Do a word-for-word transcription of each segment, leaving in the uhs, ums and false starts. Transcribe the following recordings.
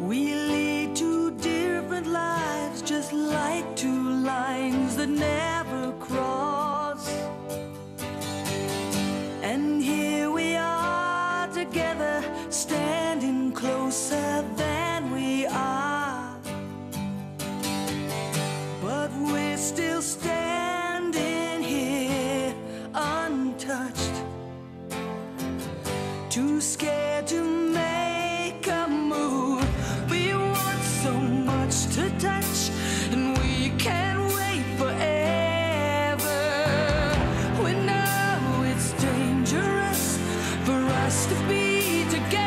We lead two different lives, just like two lines that never cross. And here we are together, standing closer than we are. But we're still standing here, untouched, too scared to make a move. We want so much to touch, and we can't wait forever. We know it's dangerous for us to be together.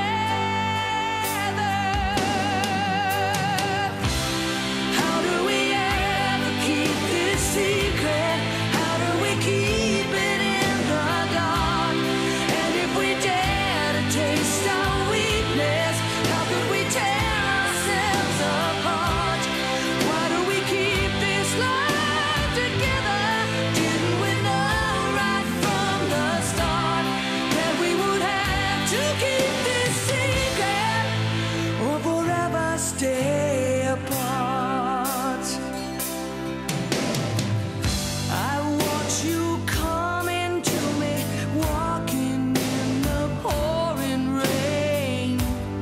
How do we ever keep this secret? How do we keep it in the dark? And if we dare to taste our weakness, how could we tear ourselves apart? Why do we keep this life together? Didn't we know right from the start that we would have to keep this secret or forever stay apart? I watch you coming to me, walking in the pouring rain.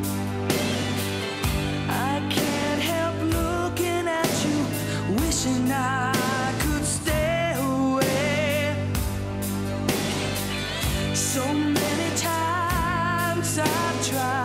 I can't help looking at you, wishing I could stay away. So many times I've tried